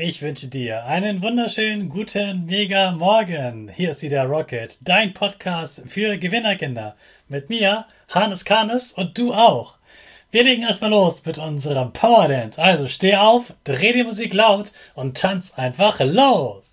Ich wünsche dir einen wunderschönen guten Mega Morgen. Hier ist wieder Rocket, dein Podcast für Gewinnerkinder. Mit mir, Hannes Karnes und du auch. Wir legen erstmal los mit unserem Power Dance. Also steh auf, dreh die Musik laut und tanz einfach los.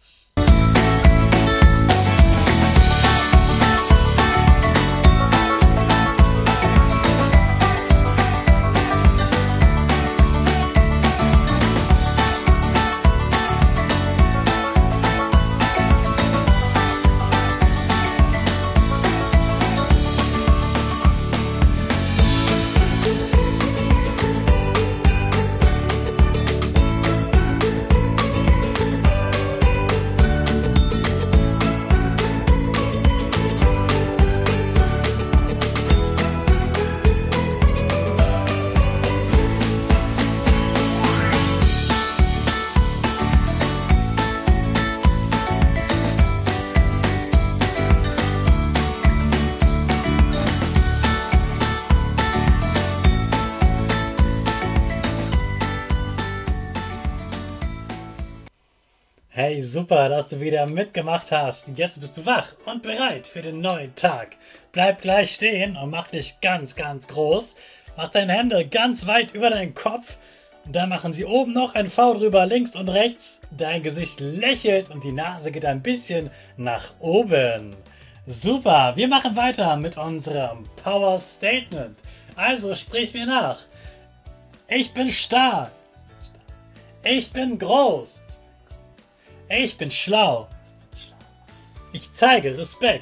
Hey, super, dass du wieder mitgemacht hast. Jetzt bist du wach und bereit für den neuen Tag. Bleib gleich stehen und mach dich ganz, ganz groß. Mach deine Hände ganz weit über deinen Kopf. Und dann machen sie oben noch ein V drüber, links und rechts. Dein Gesicht lächelt und die Nase geht ein bisschen nach oben. Super, wir machen weiter mit unserem Power Statement. Also sprich mir nach. Ich bin stark. Ich bin groß. Ich bin schlau. Ich zeige Respekt.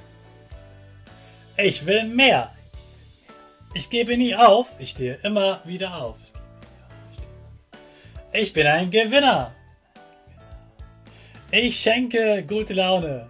Ich will mehr. Ich gebe nie auf. Ich stehe immer wieder auf. Ich bin ein Gewinner. Ich schenke gute Laune.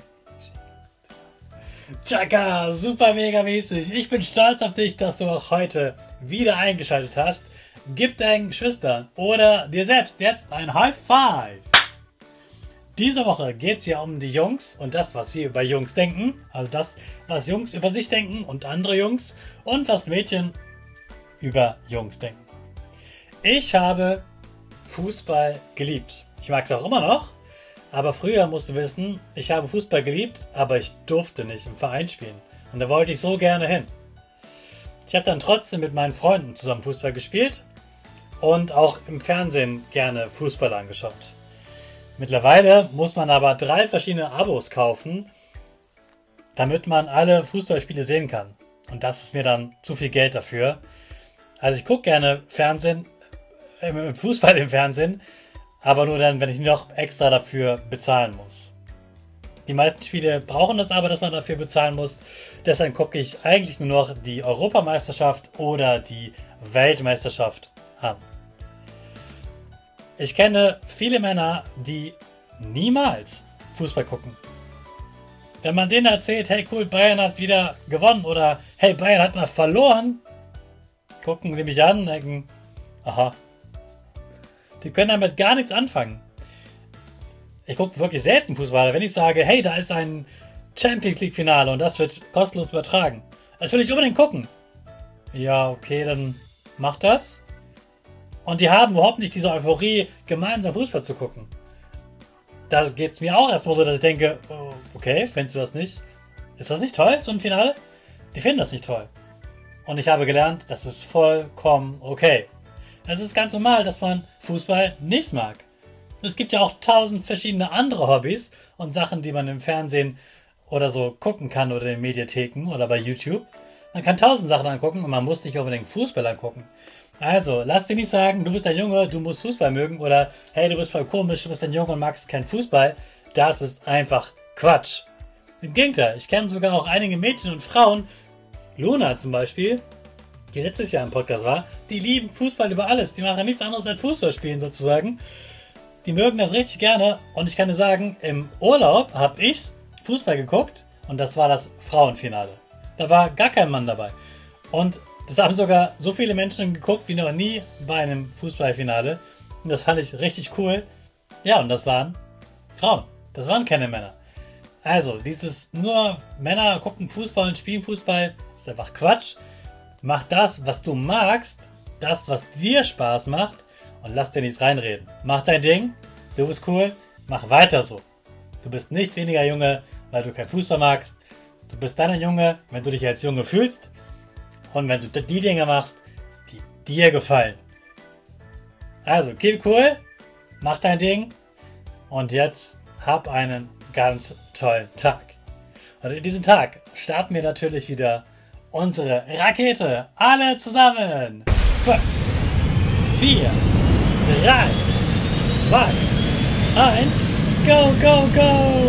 Tschakka, super mega mäßig. Ich bin stolz auf dich, dass du auch heute wieder eingeschaltet hast. Gib deinen Geschwistern oder dir selbst jetzt ein High Five. Diese Woche geht es ja um die Jungs und das, was wir über Jungs denken. Also das, was Jungs über sich denken und andere Jungs und was Mädchen über Jungs denken. Ich habe Fußball geliebt. Ich mag es auch immer noch, aber früher musst du wissen, ich habe Fußball geliebt, aber ich durfte nicht im Verein spielen. Und da wollte ich so gerne hin. Ich habe dann trotzdem mit meinen Freunden zusammen Fußball gespielt und auch im Fernsehen gerne Fußball angeschaut. Mittlerweile muss man aber 3 verschiedene Abos kaufen, damit man alle Fußballspiele sehen kann. Und das ist mir dann zu viel Geld dafür. Also ich gucke gerne Fußball im Fernsehen, aber nur dann, wenn ich noch extra dafür bezahlen muss. Die meisten Spiele brauchen das aber, dass man dafür bezahlen muss. Deshalb gucke ich eigentlich nur noch die Europameisterschaft oder die Weltmeisterschaft an. Ich kenne viele Männer, die niemals Fußball gucken. Wenn man denen erzählt, hey cool, Bayern hat wieder gewonnen oder hey, Bayern hat mal verloren, gucken die mich an und denken, aha. Die können damit gar nichts anfangen. Ich gucke wirklich selten Fußball. Wenn ich sage, hey, da ist ein Champions League Finale und das wird kostenlos übertragen, das will ich unbedingt gucken. Ja, okay, dann mach das. Und die haben überhaupt nicht diese Euphorie, gemeinsam Fußball zu gucken. Da geht es mir auch erstmal so, dass ich denke, oh, okay, findest du das nicht? Ist das nicht toll, so ein Finale? Die finden das nicht toll. Und ich habe gelernt, das ist vollkommen okay. Es ist ganz normal, dass man Fußball nicht mag. Es gibt ja auch 1000 verschiedene andere Hobbys und Sachen, die man im Fernsehen oder so gucken kann oder in den Mediatheken oder bei YouTube. Man kann 1000 Sachen angucken und man muss nicht unbedingt Fußball angucken. Also, lass dir nicht sagen, du bist ein Junge, du musst Fußball mögen oder hey, du bist voll komisch, du bist ein Junge und magst keinen Fußball. Das ist einfach Quatsch. Im Gegenteil, ich kenne sogar auch einige Mädchen und Frauen, Luna zum Beispiel, die letztes Jahr im Podcast war, die lieben Fußball über alles. Die machen nichts anderes als Fußball spielen sozusagen. Die mögen das richtig gerne und ich kann dir sagen, im Urlaub habe ich Fußball geguckt und das war das Frauenfinale. Da war gar kein Mann dabei. Und das haben sogar so viele Menschen geguckt wie noch nie bei einem Fußballfinale. Und das fand ich richtig cool. Ja, und das waren Frauen. Das waren keine Männer. Also, dieses nur Männer gucken Fußball und spielen Fußball, ist einfach Quatsch. Mach das, was du magst, das, was dir Spaß macht und lass dir nichts reinreden. Mach dein Ding, Du bist cool, mach weiter so. Du bist nicht weniger Junge, weil du kein Fußball magst. Du bist dann ein Junge, wenn du dich als Junge fühlst und wenn du die Dinge machst, die dir gefallen. Also, keep cool, mach dein Ding und jetzt hab einen ganz tollen Tag. Und in diesem Tag starten wir natürlich wieder unsere Rakete. Alle zusammen. 5, 4, 3, 2, 1, go, go, go!